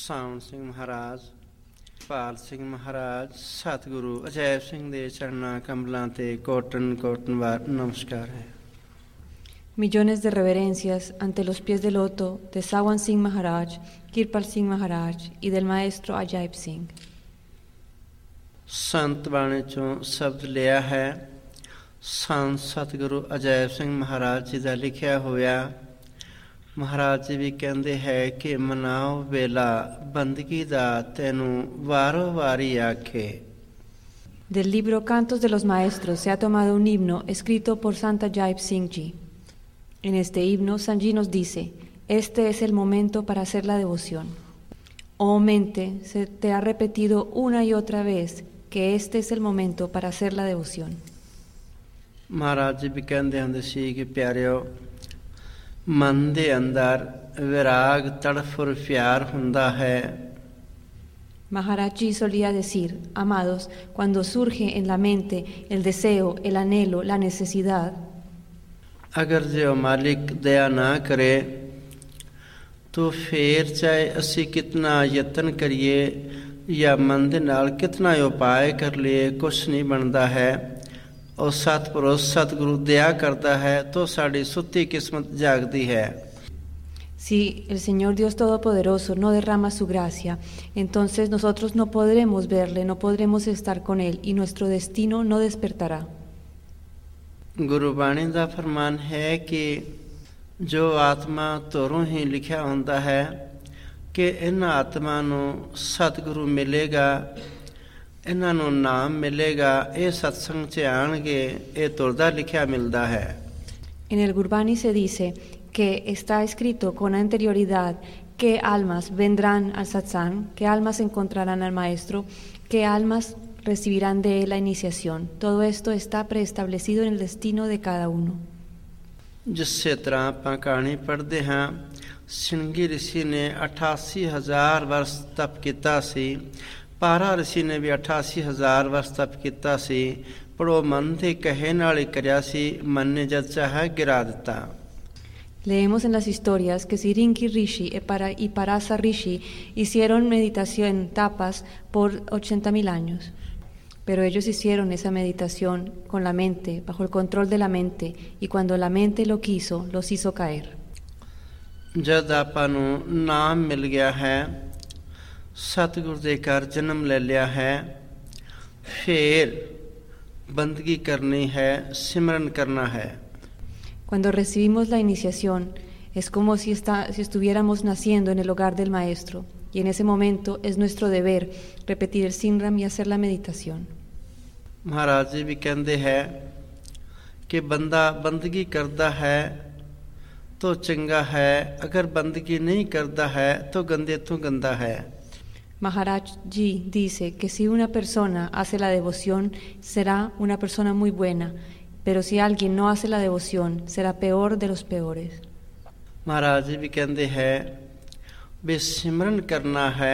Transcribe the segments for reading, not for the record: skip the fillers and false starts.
ਸਾਵਣ ਸਿੰਘ ਮਹਾਰਾਜ, ਪਾਲ ਸਿੰਘ ਮਹਾਰਾਜ, ਸਤਿਗੁਰੂ ਅਜੈਬ ਸਿੰਘ ਦੇ ਚਰਨਾਂ ਕਮਲਾਂ ਤੇ ਕੋਟਨ ਕੋਟਨ ਵਾਰ ਨਮਸਕਾਰ ਹੈ। Millones de reverencias ante los pies de loto de Sawan Singh Maharaj, Kirpal Singh Maharaj y del maestro Ajaib Singh. ਸੰਤ ਬਾਣੀ ਚੋਂ ਸ਼ਬਦ ਲਿਆ ਹੈ। ਸੰਤ ਸਤਿਗੁਰੂ ਅਜੈਬ ਸਿੰਘ ਮਹਾਰਾਜ ਜੀ ਦਾ ਲਿਖਿਆ ਹੋਇਆ। ਮਹਾਰਾਜ ਜੀ ਵੀ ਕਹਿੰਦੇ ਹੈ ਕਿ ਮਨਾਓ ਵੇਲਾ ਬੰਦਗੀ ਦਾ ਤੈਨੂੰ ਵਾਰੋ ਵਾਰੀ ਆਖੇ। Del libro Cantos de los Maestros se ha tomado un himno escrito por Sant Ajaib Singh Ji. En este himno, Sanji nos dice: este es el momento para hacer la devoción. Oh mente, se te ha repetido una y otra vez que este es el momento para hacer la devoción. Maharaj ਜੀ ਵੀ ਕਹਿੰਦੇ ਹੁੰਦੇ ਸੀ ਕਿ ਪਿਆਰਿਓ, ਮਨ ਦੇ ਅੰਦਰ ਵਿਰਾਗ ਤੜਫ ਪਿਆਰ ਹੁੰਦਾ ਹੈ। Maharaj Ji solía decir: amados, cuando surge en la mente el deseo, el anhelo, la necesidad, ਅਗਰ ਜੇ ਉਹ ਮਾਲਿਕ ਦਇਆ ਨਾ ਕਰੇ ਤੋ ਫੇਰ ਚਾਹੇ ਅਸੀਂ ਕਿਤਨਾ ਯਤਨ ਕਰੀਏ ਜਾਂ ਮਨ ਦੇ ਨਾਲ ਕਿਤਨਾ ਉਪਾਅ ਕਰ ਲਈਏ, ਕੁਛ ਨਹੀਂ ਬਣਦਾ ਹੈ। ਉਹ ਸਤਿਪੁਰਸ਼ ਸਤਿਗੁਰੂ ਦਇਆ ਕਰਦਾ ਹੈ ਤਾਂ ਸਾਡੀ ਸੁੱਤੀ ਕਿਸਮਤ ਜਾਗਦੀ ਹੈ। Si el Señor Dios Todopoderoso no derrama su gracia, entonces nosotros no podremos verle, no podremos estar con Él y nuestro destino no despertará. ਗੁਰੂ ਬਾਣੀ ਦਾ ਫਰਮਾਨ ਹੈ ਕਿ ਜੋ ਆਤਮਾ ਧੁਰੋਂ ਹੀ ਲਿਖਿਆ ਹੁੰਦਾ ਹੈ ਕਿ ਇਹਨਾਂ ਆਤਮਾ ਨੂੰ ਸਤਿਗੁਰੂ ਮਿਲੇਗਾ, ਇਹਨਾਂ ਨੂੰ ਨਾਮ ਮਿਲੇਗਾ, ਇਹ ਸਤਸੰਗ 'ਚ ਆਉਣਗੇ, ਇਹ ਧੁਰ ਦਾ ਲਿਖਿਆ ਮਿਲਦਾ ਹੈ। En el Gurbani se dice que está escrito con anterioridad qué almas vendrán al satsang, qué almas encontrarán al maestro, qué almas recibirán de él la iniciación. Todo esto está preestablecido en el destino de cada uno. ਜਿਸੇ ਤਰ੍ਹਾਂ ਆਪਾਂ ਕਹਾਣੀ ਪੜ੍ਹਦੇ ਹਾਂ, ਸਿੰਗੀ ਰਿਸ਼ੀ ਨੇ 88,000 ਵਰਸ ਤਪ ਕੀਤਾ ਸੀ, ਪਾਰਾ ਰਿਸ਼ੀ ਨੇ ਵੀ 88,000 ਵਰਸ ਤਪ ਕੀਤਾ ਸੀ, ਪਰ ਉਹ ਮਨ ਦੇ ਕਹੇ ਨਾਲ ਹੀ ਕਰਿਆ ਸੀ, ਮਨ ਨੇ ਜਦ ਚਾਹਿਆ ਗਿਰਾ ਦਿੱਤਾ। Leemos en las historias que Sirinki Rishi y Parasa Rishi hicieron meditación tapas por 80,000 años. Pero ellos hicieron esa meditación con la mente, bajo el control de la mente, y cuando la mente lo quiso, los hizo caer. ਜਦ ਆਪਾਂ ਨੂੰ ਨਾਮ ਮਿਲ ਗਿਆ ਹੈ, ਸਤਿਗੁਰ ਦੇ ਘਰ ਜਨਮ ਲੈ ਲਿਆ ਹੈ, ਫਿਰ ਬੰਦਗੀ ਕਰਨੀ ਹੈ, ਸਿਮਰਨ ਕਰਨਾ ਹੈ। Cuando recibimos la iniciación, es como si estuviéramos naciendo en el hogar del maestro, y en ese momento es nuestro deber repetir el Simram y hacer la meditación. Maharaj ਜੀ ਵੀ ਕਹਿੰਦੇ ਹੈ ਕਿ ਬੰਦਾ ਬੰਦਗੀ ਕਰਦਾ ਹੈ ਤਾਂ ਚੰਗਾ ਹੈ, ਅਗਰ ਬੰਦਗੀ ਨਹੀਂ ਕਰਦਾ ਹੈ ਤਾਂ ਗੰਦੇ ਤੋਂ ਗੰਦਾ ਹੈ। Maharaj Ji dice que si una persona hace la devoción, será una persona muy buena, pero si alguien no hace la devoción, será peor de los peores. Maharaj ਜੀ ਵੀ ਕਹਿੰਦੇ ਹੈ ਵੀ ਸਿਮਰਨ ਕਰਨਾ ਹੈ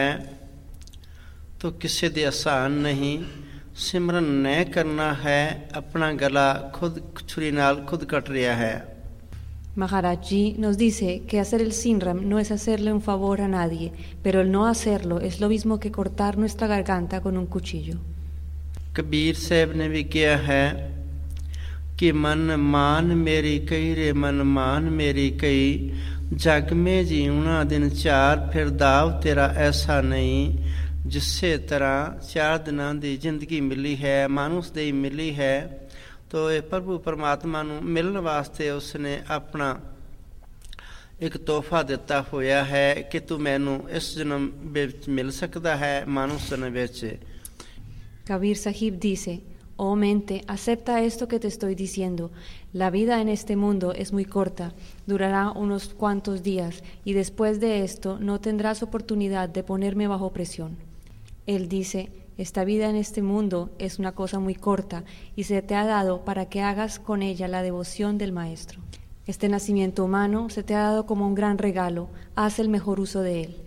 ਤਾਂ ਕਿਸੇ ਦੇ ਆਸਾਨ ਨਹੀਂ, ਸਿਮਰਨ ਨਹੀਂ ਕਰਨਾ ਹੈ, ਆਪਣਾ ਗਲਾ ਖੁਦ ਛੁਰੀ ਨਾਲ ਖੁਦ ਕੱਟ ਰਿਹਾ ਹੈ। Maharaj Ji nos dice que hacer el Simram no es hacerle un favor a nadie, pero el no hacerlo es lo mismo que cortar nuestra garganta con un cuchillo. Kabir ਸਾਹਿਬ ਨੇ ਵੀ ਕਿਹਾ ਹੈ ਕਿ ਮਨ ਮਾਨ ਮੇਰੀ ਕਈ ਰੇ ਮਨ ਮਾਨ ਮੇਰੀ ਕਈ, ਜਗ ਮੇ ਜੀਵਣਾ ਦਿਨ ਚਾਰ, ਫਿਰ ਦਾਵ ਤੇਰਾ ਐਸਾ ਨਹੀਂ। ਜਿਸੇ ਤਰ੍ਹਾਂ 4 ਦਿਨਾਂ ਦੀ ਜ਼ਿੰਦਗੀ ਮਿਲੀ ਹੈ, ਮਾਨੁਸ ਦੀ ਮਿਲੀ ਹੈ, ਤੋ ਇਹ ਪ੍ਰਭੂ ਪਰਮਾਤਮਾ ਨੂੰ ਮਿਲਣ ਵਾਸਤੇ ਉਸਨੇ ਆਪਣਾ ਇੱਕ ਤੋਹਫਾ ਦਿੱਤਾ ਹੋਇਆ ਹੈ ਕਿ ਤੂੰ ਮੈਨੂੰ ਇਸ ਜਨਮ ਵਿੱਚ ਮਿਲ ਸਕਦਾ ਹੈ, ਮਾਨੁਸ ਜਨਮ ਵਿੱਚ। Kabir Sahib dice: oh mente, acepta esto que te estoy diciendo. La vida en este mundo es muy corta, durará unos cuantos días, y después de esto no tendrás oportunidad de ponerme bajo presión. Él dice: esta vida en este mundo es una cosa muy corta, y se te ha dado para que hagas con ella la devoción del Maestro. Este nacimiento humano se te ha dado como un gran regalo, haz el mejor uso de él.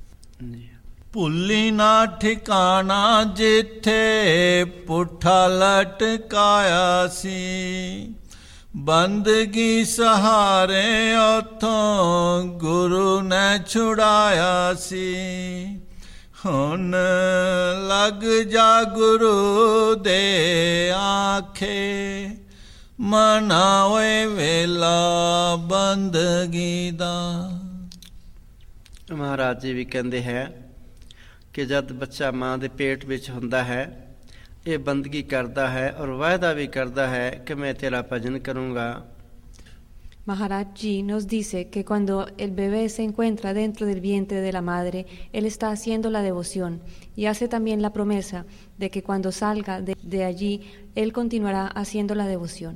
ਭੁੱਲੀ ਨਾ ਠਿਕਾਣਾ ਜਿੱਥੇ ਪੁੱਠਾ ਲਟਕਾਇਆ ਸੀ, ਬੰਦਗੀ ਸਹਾਰੇ ਉਥੋਂ ਗੁਰੂ ਨੇ ਛੁਡਾਇਆ ਸੀ। ਹੁਣ ਲਗ ਜਾ ਗੁਰੂ ਦੇ ਆਖੇ, ਮਨਾ ਹੋਏ ਵੇਲਾ ਬੰਦਗੀ ਦਾ। ਮਹਾਰਾਜ ਜੀ ਵੀ ਕਹਿੰਦੇ ਹੈ ਕਿ ਜਦ ਬੱਚਾ ਮਾਂ ਦੇ ਪੇਟ ਵਿੱਚ ਹੁੰਦਾ ਹੈ, ਇਹ ਬੰਦਗੀ ਕਰਦਾ ਹੈ ਔਰ ਵਾਅਦਾ ਵੀ ਕਰਦਾ ਹੈ ਕਿ ਮੈਂ ਤੇਰਾ ਭਜਨ ਕਰੂੰਗਾ। Maharaj Ji nos dice que cuando el bebé se encuentra dentro del vientre de la madre, él está haciendo la devoción y hace también la promesa de que cuando salga de allí, él continuará haciendo la devoción.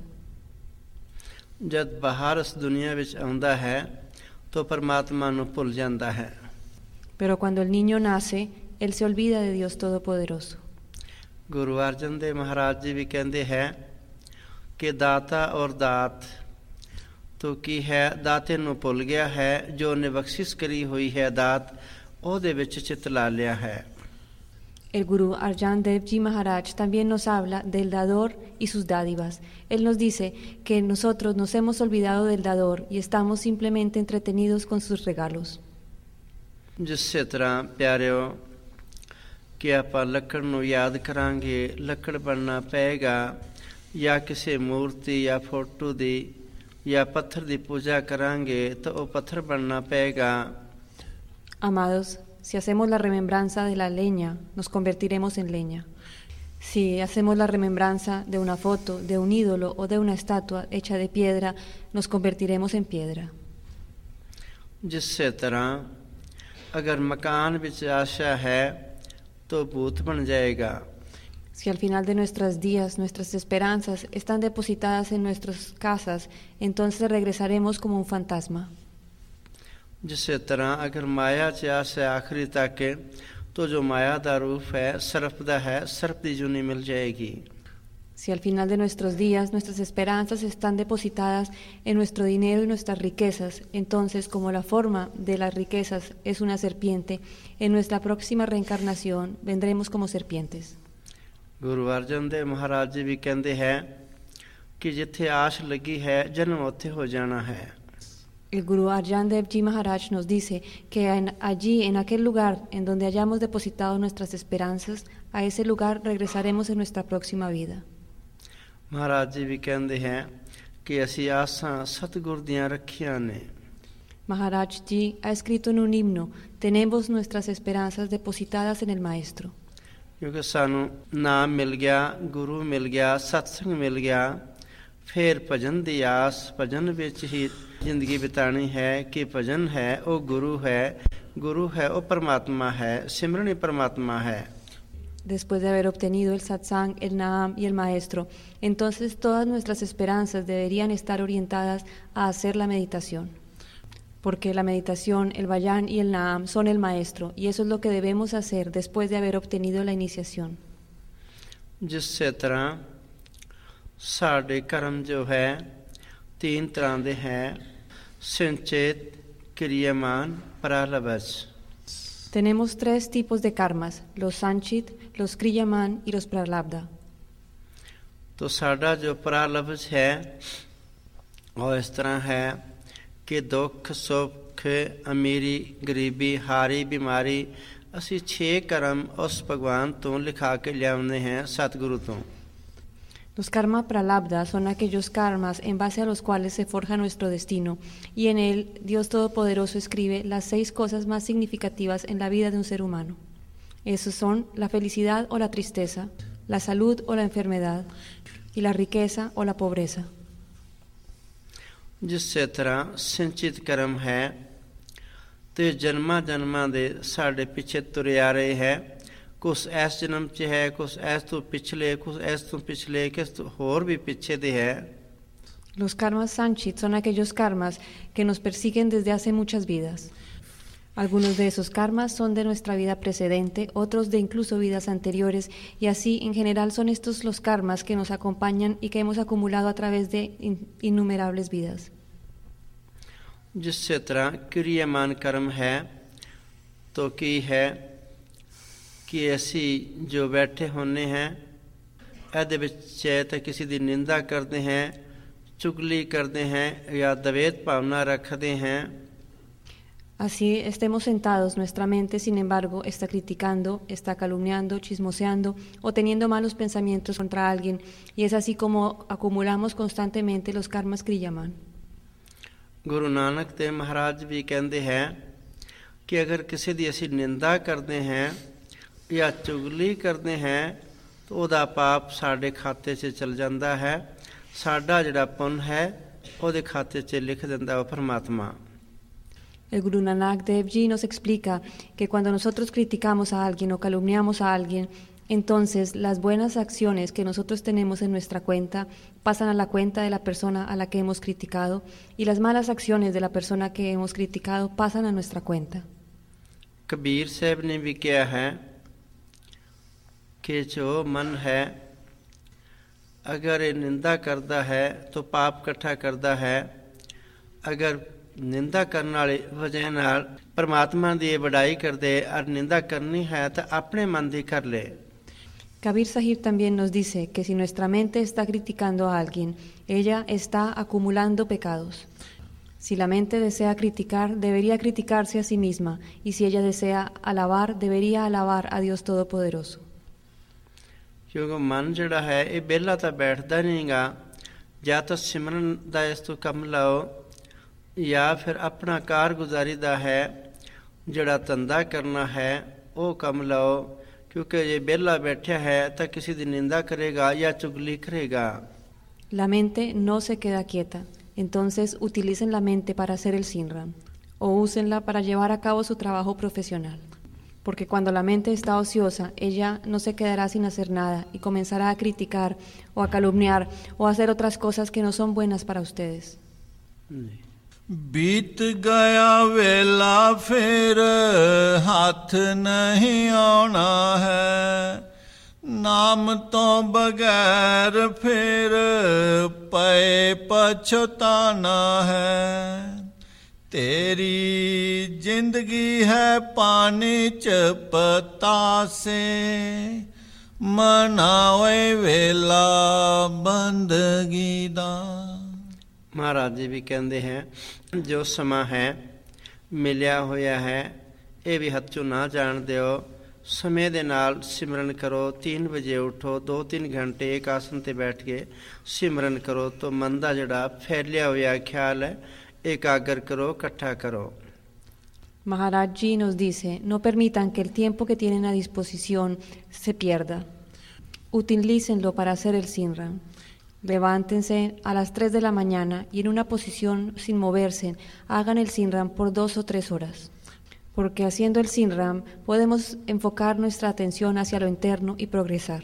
ਜਦ ਬਾਹਰ ਇਸ ਦੁਨੀਆ ਵਿੱਚ ਆਉਂਦਾ ਹੈ ਤਾਂ ਪਰਮਾਤਮਾ ਨੂੰ ਭੁੱਲ ਜਾਂਦਾ ਹੈ। Pero cuando el niño nace, él se olvida de Dios Todopoderoso. Guru ਅਰਜਨ ਦੇਵ ਮਹਾਰਾਜ ਜੀ ਵੀ ਕਹਿੰਦੇ ਹੈ ਕਿ ਦਾਤਾ ਔਰ ਦਾਤ ਤੋ ਕੀ ਹੈ, ਦਾਤੇ ਨੂੰ ਭੁੱਲ ਗਿਆ ਹੈ, ਜੋ ਨੇ ਬਖਸ਼ਿਸ਼ ਕਰੀ ਹੋਈ ਹੈ ਦਾਤ, ਉਹਦੇ ਵਿੱਚ ਚਿੱਤ ਲਾ ਲਿਆ ਹੈ। El Guru Arjan Dev Ji Maharaj también nos habla del dador y sus dádivas. Él nos dice que nosotros nos hemos olvidado del dador y estamos simplemente entretenidos con sus regalos. ਜਿਸੇ ਤਰ੍ਹਾਂ ਪਿਆਰਿਓ ਕਿ ਆਪਾਂ ਲੱਕੜ ਨੂੰ ਯਾਦ ਕਰਾਂਗੇ, ਲੱਕੜ ਬਣਨਾ ਪਏਗਾ, ਜਾਂ ਕਿਸੇ ਮੂਰਤੀ ਜਾਂ ਫੋਟੋ ਦੀ ਜਾਂ ਪੱਥਰ ਦੀ ਪੂਜਾ ਕਰਾਂਗੇ ਤਾਂ ਉਹ ਪੱਥਰ ਬਣਨਾ ਪਏਗਾ। Amados, si hacemos la remembranza de la leña, nos convertiremos en leña. Si hacemos la remembranza de una foto, de un ídolo o de una estatua hecha de piedra, nos convertiremos en piedra. ਜਿਸੇ ਤਰ੍ਹਾਂ ਅਗਰ ਮਕਾਨ ਵਿੱਚ ਆਸ਼ਾ ਹੈ ਤਾਂ ਭੂਤ ਬਣ ਜਾਏਗਾ। Si al final de nuestros días nuestras esperanzas están depositadas en nuestras casas, entonces regresaremos como un fantasma. ਜਿਸੇ ਤਰ੍ਹਾਂ ਅਗਰ ਮਾਇਆ 'ਚ ਆਸ਼ਾ ਆਖਰੀ ਤੱਕ ਤਾਂ ਜੋ ਮਾਇਆ ਦਾ ਰੂਪ ਹੈ ਸਰਪ ਦਾ ਹੈ, ਸਰਪ ਦੀ ਜੂਨੀ ਮਿਲ ਜਾਏਗੀ। Si al final de nuestros días nuestras esperanzas están depositadas en nuestro dinero y nuestras riquezas, entonces como la forma de las riquezas es una serpiente, en nuestra próxima reencarnación vendremos como serpientes. Guru ਅਰਜਨ ਦੇਵ ਮਹਾਰਾਜ ਜੀ ਵੀ ਕਹਿੰਦੇ ਹੈ ਕਿ ਜਿੱਥੇ ਆਸ਼ ਲੱਗੀ ਹੈ ਜਨਮ ਉੱਥੇ ਹੋ ਜਾਣਾ ਹੈ। El Guru Arjan Dev Ji Maharaj nos dice que allí, en aquel lugar en donde hayamos depositado nuestras esperanzas, a ese lugar regresaremos en nuestra próxima vida. Maharaj ਜੀ ਵੀ ਕਹਿੰਦੇ ਹੈ ਕਿ ਅਸੀਂ ਆਸਾਂ ਸਤਿਗੁਰ ਦੀਆਂ ਰੱਖੀਆਂ ਨੇ। Maharaj Ji ha escrito en un himno, tenemos nuestras esperanzas depositadas en el Maestro. ਕਿਉਂਕਿ ਸਾਨੂੰ ਨਾਮ ਮਿਲ ਗਿਆ, ਗੁਰੂ ਮਿਲ ਗਿਆ, ਸਤਸੰਗ ਮਿਲ ਗਿਆ, ਫਿਰ ਭਜਨ ਦੀ ਆਸ, ਭਜਨ ਵਿੱਚ ਹੀ ਜ਼ਿੰਦਗੀ ਬਿਤਾਣੀ ਹੈ ਕਿ ਭਜਨ ਹੈ ਉਹ ਗੁਰੂ ਹੈ, ਗੁਰੂ ਹੈ ਉਹ ਪਰਮਾਤਮਾ ਹੈ, ਸਿਮਰਨ ਹੀ ਪਰਮਾਤਮਾ ਹੈ। Después de haber obtenido el satsang, el naam y el maestro, entonces todas nuestras esperanzas deberían estar orientadas a hacer la meditación. Porque la meditación, el vayan y el naam son el maestro, y eso es lo que debemos hacer después de haber obtenido la iniciación. ਜਿਸੇ ਤਰ੍ਹਾਂ ਸਾਡੇ ਕਰਮ ਜੋ ਹੈ 3 ਤਰ੍ਹਾਂ ਦੇ ਹੈ, ਸੰਚੇਤ, ਕਿਰਿਆਮਾਨ, ਪ੍ਰਾਰਬਧ। Tenemos 3 tipos de karmas, los sanchit, los kriyaman y los pralabdha. तो साडा जो प्रारब्ध है वो इस तरह है कि दुख सुख अमीरी गरीबी हारी बीमारी ਅਸੀਂ 6 ਕਰਮ ਉਸ ਭਗਵਾਨ ਤੋਂ ਲਿਖਾ ਕੇ ਲਿਆਉਂਦੇ हैं सतगुरु ਤੋਂ। Los karma pralabdha son aquellos karmas en base a los cuales se forja nuestro destino, y en él Dios Todopoderoso escribe las 6 cosas más significativas en la vida de un ser humano. Esos son la felicidad o la tristeza, la salud o la enfermedad, y la riqueza o la pobreza. ਜਿਸੇ ਤਰ੍ਹਾਂ ਸੰਚਿਤ ਕਰਮ ਹੈ ਤੇ ਜਨਮਾਂ ਜਨਮਾਂ ਦੇ ਸਾਡੇ ਪਿੱਛੇ ਤੁਰੇ ਆ ਰਹੇ ਹੈ, ਕੁਛ ਇਸ ਜਨਮ 'ਚ ਹੈ, ਕੁਛ ਇਸ ਤੋਂ ਪਿਛਲੇ, ਕੁਛ ਇਸ ਤੋਂ ਪਿਛਲੇ, ਕਿਸ ਤੋਂ ਹੋਰ ਵੀ ਪਿੱਛੇ ਦੇ ਹੈ। Los karmas sanchit son aquellos karmas que nos persiguen desde hace muchas vidas. Algunos de esos karmas son de nuestra vida precedente, otros de incluso vidas anteriores, y así en general son estos los karmas que nos acompañan y que hemos acumulado a través de innumerables vidas. जिस तरह क्रियामान कर्म है तो की है कि असी जो बैठे होने हैं ਇਹਦੇ ਵਿੱਚ ਤਾਂ ਕਿਸੇ ਦੀ ਨਿੰਦਾ ਕਰਦੇ हैं, चुगली करते हैं या द्वेष भावना रखते हैं। Así estemos sentados, nuestra mente, sin embargo, está criticando, está calumniando, chismoseando o teniendo malos pensamientos contra alguien, y es así como acumulamos constantemente los karmas kriyaman. Guru ਨਾਨਕ ਦੇਵ ਮਹਾਰਾਜ ਵੀ ਕਹਿੰਦੇ ਹੈ ਕਿ ਅਗਰ ਕਿਸੇ ਦੀ ਅਸੀਂ ਨਿੰਦਾ ਕਰਦੇ ਹਾਂ ਜਾਂ ਚੁਗਲੀ ਕਰਦੇ ਹਾਂ ਤਾਂ ਉਹਦਾ ਪਾਪ ਸਾਡੇ ਖਾਤੇ 'ਚ ਚਲ ਜਾਂਦਾ ਹੈ, ਸਾਡਾ ਜਿਹੜਾ ਪੁੰਨ ਹੈ ਉਹਦੇ ਖਾਤੇ 'ਚ ਲਿਖ ਦਿੰਦਾ ਉਹ ਪਰਮਾਤਮਾ। El Guru Nanak Dev Ji nos explica que cuando nosotros criticamos a alguien o calumniamos a alguien, entonces las buenas acciones que nosotros tenemos en nuestra cuenta pasan a la cuenta de la persona a la que hemos criticado, y las malas acciones de la persona que hemos criticado pasan a nuestra cuenta. Kabir ਸਾਹਿਬ ਨੇ ਵੀ ਕਿਹਾ ਹੈ ਕਿ ਜੋ ਮਨ ਹੈ ਅਗਰ ਇਹ ਨਿੰਦਾ ਕਰਦਾ ਹੈ ਤਾਂ ਪਾਪ ਇਕੱਠਾ ਕਰਦਾ ਹੈ, ਅਗਰ ਨਿੰਦਾ ਕਰਨ ਵਾਲੀ ਵਜ੍ਹਾ ਨਾਲ ਪਰਮਾਤਮਾ ਦੀ ਵਡਾਈ ਕਰਦੇ ਔਰ ਨਿੰਦਾ ਕਰਨੀ ਹੈ ਤਾਂ ਆਪਣੇ ਮਨ ਦੀ ਕਰ ਲੇ। Kabir Sahib también nos dice que si nuestra mente está criticando a alguien, ella está acumulando pecados. Si la mente desea criticar, debería criticarse a sí misma, y si ella desea alabar, debería alabar a Dios Todopoderoso. ਕਿਉਂਕਿ ਮਨ ਜਿਹੜਾ ਹੈ ਇਹ ਵਿਹਲਾ ਤਾਂ ਬੈਠਦਾ ਨਹੀਂ ਗਾ, ਜਾਂ ਤਾਂ ਸਿਮਰਨ ਦਾ ਇਸ ਤੋਂ ਕੰਮ ਲਾਓ ਜਾਂ ਫਿਰ ਆਪਣਾ ਕਾਰਗੁਜ਼ਾਰੀ ਦਾ ਹੈ ਜਿਹੜਾ ਧੰਦਾ ਕਰਨਾ ਹੈ ਉਹ ਕੰਮ ਲਾਓ, ਕਿਉਂਕਿ ਜੇ ਵਿਹਲਾ ਬੈਠਿਆ ਹੈ ਤਾਂ ਕਿਸੇ ਦੀ ਨਿੰਦਾ ਕਰੇਗਾ ਜਾਂ ਚੁਗਲੀ ਕਰੇਗਾ। La mente no se queda quieta, entonces utilicen la mente para hacer el Sinram, o úsenla para llevar a cabo su trabajo profesional. Porque cuando la mente está ociosa, ella no se quedará sin hacer nada y comenzará a criticar o a calumniar o a hacer otras cosas que no son buenas para ustedes. बीत गया वेला फिर हाथ नहीं आना है, नाम तो बगैर फिर पे पछताना है, तेरी जिंदगी है पानी च पतासे, मनावे वेला बंदगी दा। ਮਹਾਰਾਜ ਜੀ ਵੀ ਕਹਿੰਦੇ ਹੈ ਜੋ ਸਮਾਂ ਹੈ ਮਿਲਿਆ ਹੋਇਆ ਹੈ ਇਹ ਵੀ ਹੱਥ 'ਚੋਂ ਨਾ ਜਾਣ ਦਿਓ, ਸਮੇਂ ਦੇ ਨਾਲ ਸਿਮਰਨ ਕਰੋ। 3 ਵਜੇ ਉਠੋ, 2-3 ਘੰਟੇ ਇੱਕ ਆਸਨ 'ਤੇ ਬੈਠ ਕੇ ਸਿਮਰਨ ਕਰੋ ਤਾਂ ਮਨ ਦਾ ਜਿਹੜਾ ਫੈਲਿਆ ਹੋਇਆ ਖਿਆਲ ਹੈ ਇਕਾਗਰ ਕਰੋ, ਇਕੱਠਾ ਕਰੋ। Maharaj Ji nos dice, no permitan que el tiempo que tienen a disposición se pierda. Utilícenlo para hacer el Sinram. Levántense a las 3 de la mañana y en una posición sin moverse, hagan el Sinram por 2 o 3 horas. Porque haciendo el Sinram podemos enfocar nuestra atención hacia lo interno y progresar.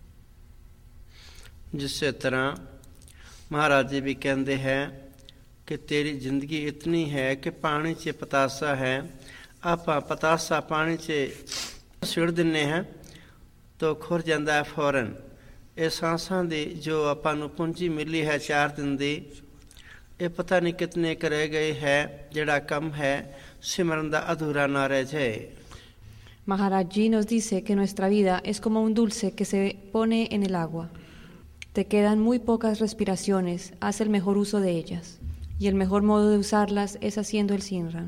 ਜਿਸੇ ਤਰ੍ਹਾਂ ਮਹਾਰਾਜ ਜੀ ਵੀ ਕਹਿੰਦੇ ਹੈ ਕਿ ਤੇਰੀ ਜ਼ਿੰਦਗੀ ਇਤਨੀ ਹੈ ਕਿ ਪਾਣੀ 'ਚ ਪਤਾਸਾ ਹੈ, ਆਪਾਂ ਪਤਾਸਾ ਪਾਣੀ 'ਚ ਛਿੜ ਦਿੰਦੇ ਹਾਂ ਤਾਂ ਖੁਰ ਜਾਂਦਾ ਹੈ ਫੌਰਨ। ਇਹ ਸਾਂਸਾਂ ਦੀ ਜੋ ਆਪਾਂ ਨੂੰ ਪੂੰਜੀ ਮਿਲੀ ਹੈ 4 ਦਿਨ ਦੀ, ਇਹ ਪਤਾ ਨਹੀਂ ਕਿਤਨੇ ਕਰੇ ਗਏ ਹੈ, ਜਿਹੜਾ ਕੰਮ ਹੈ ਸਿਮਰਨ ਦਾ ਅਧੂਰਾ ਨਾ ਰਹਿ ਜਾਏ। Maharaj Ji nos dice que nuestra vida es como un dulce que se pone en el agua. Te quedan muy pocas respiraciones, haz el mejor uso de ellas. Y el mejor modo de usarlas es haciendo el Sinram.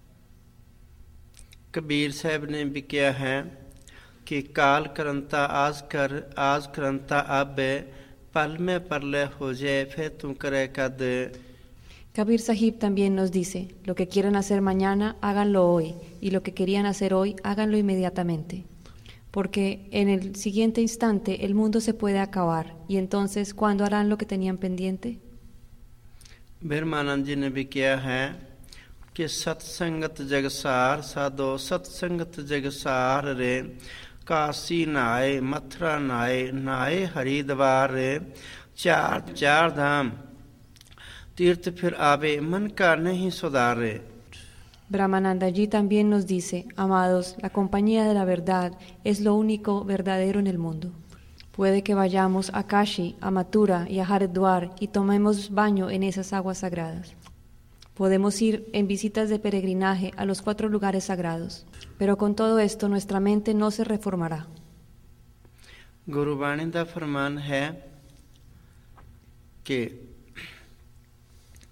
Kabir ਸਾਹਿਬ ਨੇ ਵੀ ਕਿਹਾ ਹੈ कि काल करंता आज करंता आबे, पल में परले हो जाए फिर तुम करे कद। Kabir Sahib también nos dice, lo que quieran hacer mañana, háganlo hoy, y lo que querían hacer hoy, háganlo inmediatamente. Porque en el siguiente instante el mundo se puede acabar, y entonces, ¿cuándo harán lo que tenían pendiente? Brahmanand ji ne bhi kiya hai कि सत्संगत जगसार साधो सत्संगत जगसार रे, काशी नाए मथुरा नाए नाए हरिद्वार रे, चार धाम तीर्थ फिर आवे, मन का नहीं सुधारे। Brahmananda Ji también nos dice, amados, la compañía de la verdad es lo único verdadero en el mundo. Puede que vayamos a Kashi, a Mathura y a Haridwar y tomemos baño en esas aguas sagradas. Podemos ir en visitas de peregrinaje a los 4 lugares sagrados, pero con todo esto nuestra mente no se reformará. गुरुवाणी दा फरमान है कि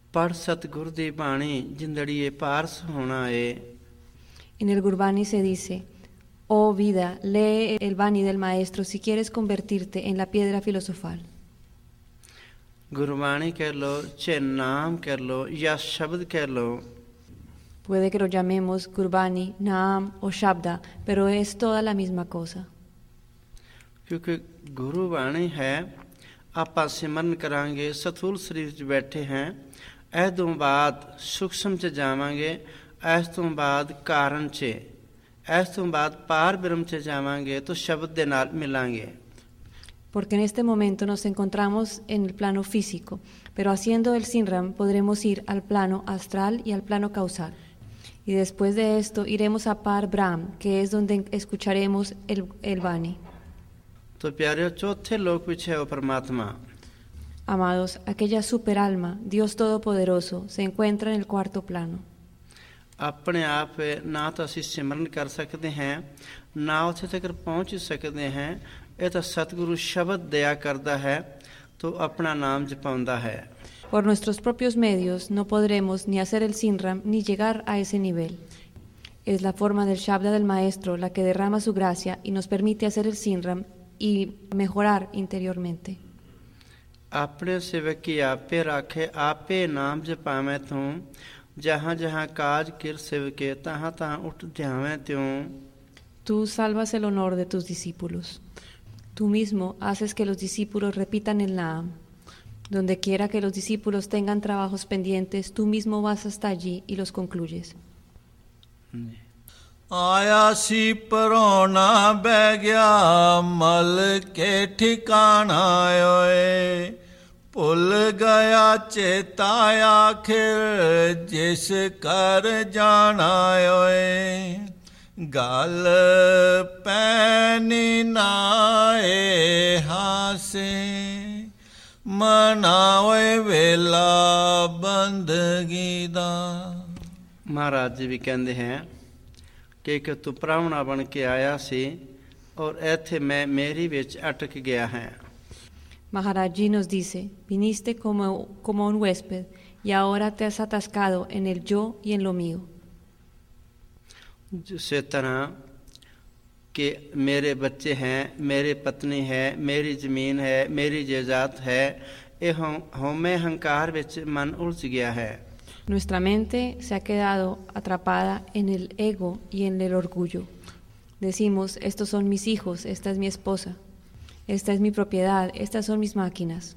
ਪੜ ਸਤਿਗੁਰ ਦੀ ਬਾਣੀ ਜਿੰਦੜੀਏ ਪਾਰਸ ਹੋਣਾ ਏ। En el Gurbani se dice: oh vida, lee el Bani del Maestro si quieres convertirte en la piedra filosofal. Gurbani ਕਹਿ ਲੋ, ਚਾਹੇ ਨਾਮ ਕਹਿ ਲੋ ਜਾਂ ਸ਼ਬਦ ਕਹਿ ਲੋ। Puede que lo llamemos Gurbani, Naam o Shabda, pero es toda la misma cosa. ਕਿਉਂਕਿ ਗੁਰੂ ਬਾਣੀ ਹੈ। ਆਪਾਂ ਸਿਮਰਨ ਕਰਾਂਗੇ, ਸਥੂਲ ਸਰੀਰ 'ਚ ਬੈਠੇ ਹਾਂ। ਇਸ ਤੋਂ ਬਾਅਦ ਸੂਖਸ਼ਮ 'ਚ ਜਾਵਾਂਗੇ, ਇਸ ਤੋਂ ਬਾਅਦ ਕਾਰਨ 'ਚ, ਇਸ ਤੋਂ ਬਾਅਦ ਪਾਰ ਬ੍ਰਹਮ 'ਚ ਜਾਵਾਂਗੇ ਤਾਂ ਸ਼ਬਦ ਦੇ ਨਾਲ ਮਿਲਾਂਗੇ। Porque en este momento nos encontramos en el plano físico, pero haciendo el Sinram podremos ir al plano astral y al plano causal. Y después de esto iremos a Par Brahm, que es donde escucharemos el Bani. तो प्यारे चौथे लोक विच है वो परमात्मा। Amados, aquella superalma, Dios Todopoderoso, se encuentra en el cuarto plano. ਆਪਣੇ ਆਪ ਨਾ ਤਾਂ ਅਸੀਂ ਸਿਮਰਨ ਕਰ ਸਕਦੇ ਹਾਂ, ਨਾ ਉੱਥੇ ਤੱਕ ਪਹੁੰਚ ਸਕਦੇ ਹਾਂ। ਇਹ ਤਾਂ ਸਤਿਗੁਰੂ ਸ਼ਬਦ ਦਿਆ ਕਰਦਾ ਹੈ ਤਾਂ ਆਪਣਾ ਨਾਮ ਜਪਾਉਂਦਾ ਹੈ। Por nuestros propios medios no podremos ni hacer el Sinram ni llegar a ese nivel. Es la forma del Shabda del Maestro la que derrama su gracia y nos permite hacer el Sinram y mejorar interiormente. ਆਪਣੇ ਸੇਵਕ ਕੀ ਆਪੇ ਰਾਖੇ, ਆਪੇ ਨਾਮ ਜਪਾਵੇਂ ਤੂੰ। ਜਹਾਂ ਜਹਾਂ ਕਾਜ ਕਿਰ ਸੇਵਕੇ, ਤਹਾਂ ਤਹਾਂ ਉੱਠ ਧਿਆਵੇਂ ਤਿਉਂ। Tú salvas el honor de tus discípulos. Tú mismo haces que los discípulos repitan el Naam. Donde quiera que los discípulos tengan trabajos pendientes, tú mismo vas hasta allí y los concluyes. ਆਇਆ ਸੀ ਪਰੋਣਾ ਬਹਿ ਗਿਆ ਮਲ ਕੇ ਠਿਕਾਣਾ ਓਏ। ਭੁੱਲ ਗਿਆ ਚੇਤਾ ਆਖਿਰ ਜਿਸ ਕਰ ਜਾਣਾ ਓਏ। ਗੱਲ ਪੈਣੀ ਨਾਏ ਹਾਸੇ ਮਨਾਵੇ ਵੇਲਾ ਬੰਦਗੀ ਦਾ। ਮਹਾਰਾਜ ਜੀ ਵੀ ਕਹਿੰਦੇ ਹੈ ਕਿ ਤੂੰ ਪ੍ਰਾਹੁਣਾ ਬਣ ਕੇ ਆਇਆ ਸੀ ਔਰ ਇੱਥੇ ਮੈਂ ਮੇਰੀ ਵਿੱਚ ਅਟਕ ਗਿਆ ਹਾਂ। Maharaj Ji nos dice: viniste como un huésped y ahora te has atascado en el yo y en lo mío. जिस तरह कि मेरे बच्चे हैं, मेरी पत्नी है, मेरी ज़मीन है, मेरी जायदाद है, ये हमें अहंकार विच मन उलझ गया है। Nuestra mente se ha quedado atrapada en el ego y en el orgullo. Decimos: estos son mis hijos, esta es mi esposa, esta es mi propiedad, estas son mis máquinas.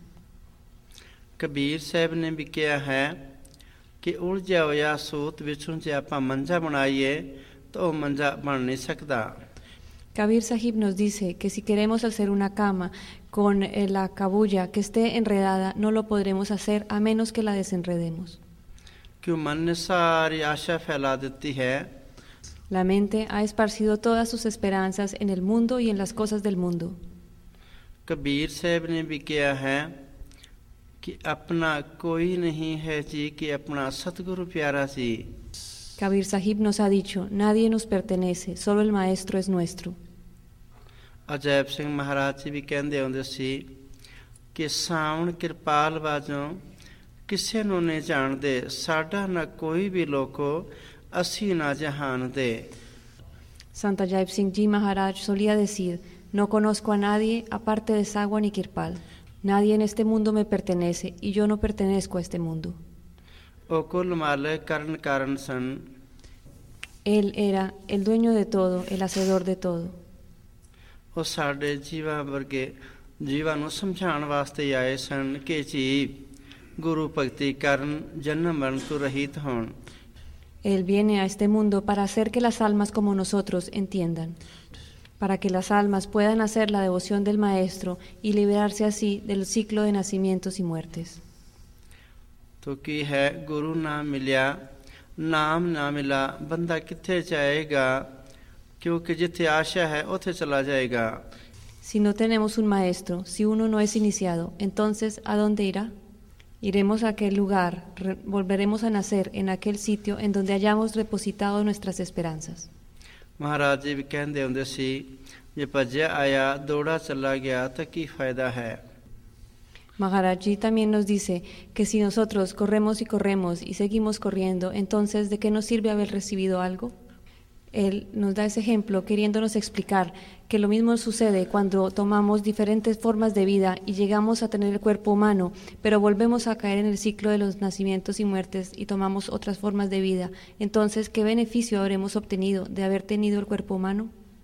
Kabir साहब ने भी किया है कि उलझा होया सूत विचों जे आपां मंजा बनाइए तो मंजा बन नहीं सकता। Kabir Sahib nos dice que si queremos hacer una cama con la cabulla que esté enredada, no lo podremos hacer a menos que la desenredemos. क्यों मन ने सारी आशा फैला देती है। La mente ha esparcido todas sus esperanzas en el mundo y en las cosas del mundo. Kabir साहब ने भी किया है कि अपना कोई नहीं है जी कि अपना सतगुरु प्यारा जी। Kabir Sahib nos ha dicho: nadie nos pertenece, solo el Maestro es nuestro. Ajaib ਸਿੰਘ ਮਹਾਰਾਜ ਜੀ ਵੀ ਕਹਿੰਦੇ ਹੁੰਦੇ ਸੀ ਕਿ ਸਾਵਣ ਕਿਰਪਾਲ ਬਾਝੋਂ ਕਿਸੇ ਨੂੰ ਨਹੀਂ ਜਾਣਦੇ, ਸਾਡਾ ਨਾ ਕੋਈ ਵੀ ਲੋਕੋ ਅਸੀਂ ਨਾ ਜਹਾਨ ਦੇ। Santa Jaip Singh Ji Maharaj solía decir: no conozco a nadie aparte de Sagwa ni Kirpal. Nadie en este mundo me pertenece y yo no pertenezco a este mundo. ਉਹ ਕੁੱਲ ਮਾਲਕ ਕਰਨ ਕਾਰਨ ਸਨ। Él era el dueño de todo, el hacedor de todo. ਉਹ ਸਾਡੇ ਜੀਵਾਂ ਵਰਗੇ ਜੀਵਾਂ ਨੂੰ ਸਮਝਾਉਣ ਵਾਸਤੇ ਆਏ ਸਨ ਕਿ ਜੀਵ ਗੁਰੂ ਭਗਤੀ ਕਰਨ, ਜਨਮ ਮਰਨ ਤੋਂ ਰਹਿਤ ਹੋਣ। Él viene a este mundo para hacer que las almas como nosotros entiendan, para que las almas puedan hacer la devoción del Maestro y liberarse así del ciclo de nacimientos y muertes. तो की है गुरु ना मिलिया, नाम ना मिला, बंदा किथे जाएगा, क्योंकि जिथे आशा है उथे चला जाएगा। Si no tenemos un maestro, si uno no es iniciado, entonces ¿a dónde irá? Iremos a aquel lugar, volveremos a nacer en aquel sitio en donde hayamos depositado nuestras esperanzas. महाराज जी भी कहते होंदे सी जे भज्या आया दौड़ा चला गया तो की फायदा है। Maharaj Ji también nos dice que si nosotros corremos y seguimos corriendo, entonces ¿de qué nos sirve haber recibido algo? Él nos da ese ejemplo queriéndonos explicar que lo mismo sucede cuando tomamos diferentes formas de vida y llegamos a tener el cuerpo humano, pero volvemos a caer en el ciclo de los nacimientos y muertes y tomamos otras formas de vida. Entonces, ¿qué beneficio habremos obtenido de haber tenido el cuerpo humano?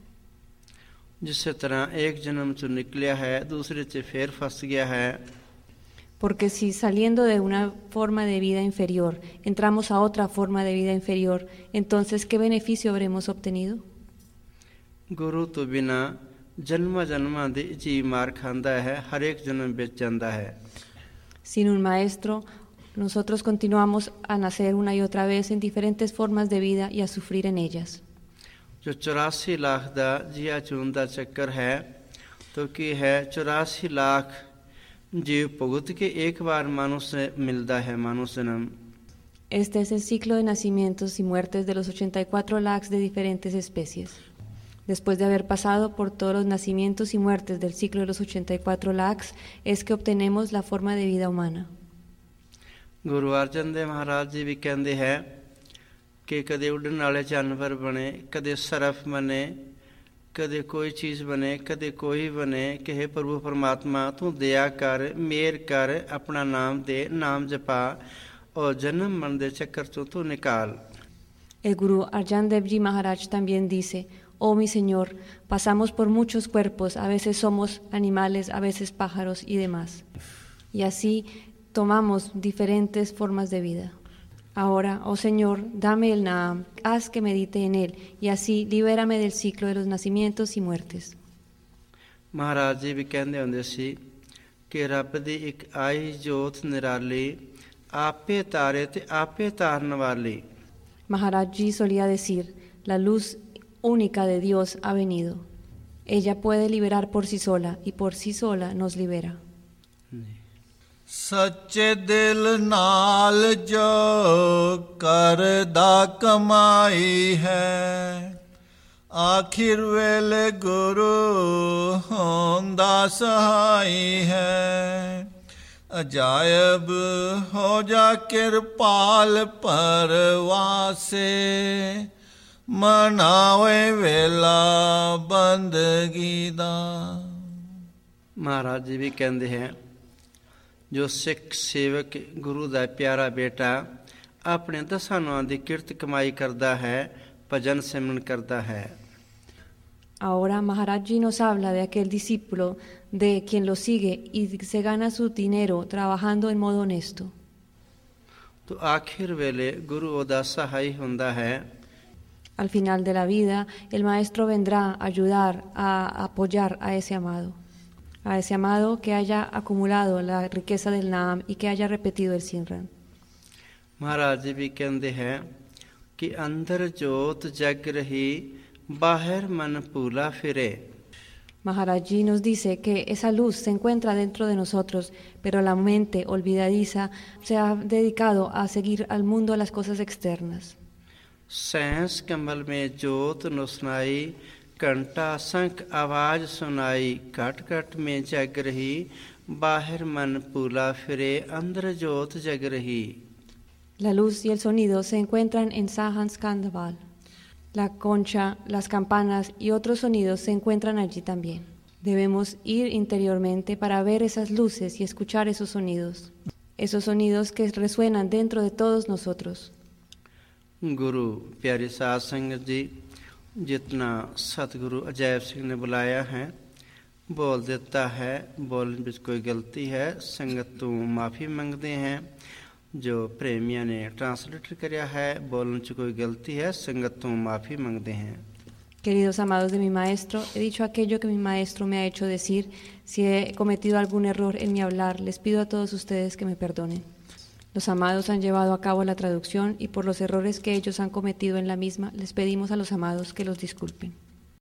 जिस तरह एक जन्म चो निकलिया है दूसरे च फिर फंस गया है Porque si saliendo de una forma de vida inferior entramos a otra forma de vida inferior, entonces ¿qué beneficio habremos obtenido? गुरु तो बिना जन्मा जन्मा दे जी मार खांदा है हर एक जन्म बिच जांदा है Sin un maestro, nosotros continuamos a nacer una y otra vez en diferentes formas de vida y a sufrir en ellas. जो 84 लाख दा जिया चून दा चक्कर है तो की है 84 लाख जीव भुगत के एक बार मनुष्य मिलता है मनुष्य जन्म Este es el ciclo de nacimientos y muertes de los 84 lakhs de diferentes especies. Después de haber pasado por todos los nacimientos y muertes del ciclo de los 84 lakhs, es que obtenemos la forma de vida humana. Guru अर्जन देव महाराज जी भी कहते हैं कि कदे उड़न वाले जानवर बने कदे सरफ बने कदे कोई चीज़ बने कदे कोई बने कि हे प्रभु परमात्मा तू दया कर मेहर कर अपना नाम दे नाम जपा और जन्म मरण दे चक्कर चो तू निकाल El Gurú Arjan Dev Ji Maharaj también dice: Oh mi Señor, pasamos por muchos cuerpos, a veces somos animales, a veces pájaros y demás. Y así tomamos diferentes formas de vida. Ahora, oh Señor, dame el Naam, haz que medite en él, y así libérame del ciclo de los nacimientos y muertes. महाराज जी भी कहते होंदे सी कि रब दी एक आई जोत निराली आपे तारे ते आपे तारन वाली Maharaj Ji solía decir: la luz única de Dios ha venido. Ella puede liberar por sí sola y por sí sola nos libera. ਸੱਚੇ ਦਿਲ ਨਾਲ ਜੋ ਕਰਦਾ ਕਮਾਈ ਹੈ ਆਖਿਰ ਵੇਲੇ ਗੁਰੂ ਹੁੰਦਾ ਸਹਾਈ ਹੈ ਅਜਾਇਬ ਹੋ ਜਾ ਕਿਰਪਾਲ ਪਰਵਾਸੇ ਮਨਾਵੇ ਵੇਲਾ ਬੰਦਗੀ ਦਾ महाराज जी भी कहते हैं जो सिख सेवक गुरु दा प्यारा बेटा अपने दसां नां दी किरत कमाई करता है भजन सिमरन करता है Ahora Maharaj Ji nos habla de aquel discípulo de quien lo sigue y se gana su dinero trabajando en modo honesto. तो आखिर वेले गुरु ओदा सहाई हुंदा है Al final de la vida, el maestro vendrá a ayudar, a apoyar a ese amado que haya acumulado la riqueza del Naam y que haya repetido el Simran. महाराज जी भी कहते हैं कि अंदर जोत जग रही बाहर मन भूला फिरे Maharaj Ji nos dice que esa luz se encuentra dentro de nosotros, pero la mente olvidadiza se ha dedicado a seguir al mundo, a las cosas externas. सैंस कमल में जोत नुसनाई घंटा संख आवाज सुनाई घट घट में जग रही बाहर मन भूला फिरे अंदर जोत जग रही La luz y el sonido se encuentran en Sahans Kandaval. La concha, las campanas y otros sonidos se encuentran allí también. Debemos ir interiormente para ver esas luces y escuchar esos sonidos que resuenan dentro de todos nosotros. गुरु प्यारे साध संगत जी जितना सतगुरु अजैब सिंह ने बुलाया है बोल देता है बोलने में कोई गलती है संगत तो माफ़ी मंगते हैं जो प्रेमिया ने ट्रांसलेटर किया है बोलने में कोई गलती है संगत तो माफ़ी मंगते हैं Queridos amados de mi maestro, he dicho aquello que mi maestro me ha hecho decir. Si he cometido algún error en mi hablar, les pido a todos ustedes que me perdonen. Los amados han llevado a cabo la traducción y por los errores que ellos han cometido en la misma, les pedimos a los amados que los disculpen.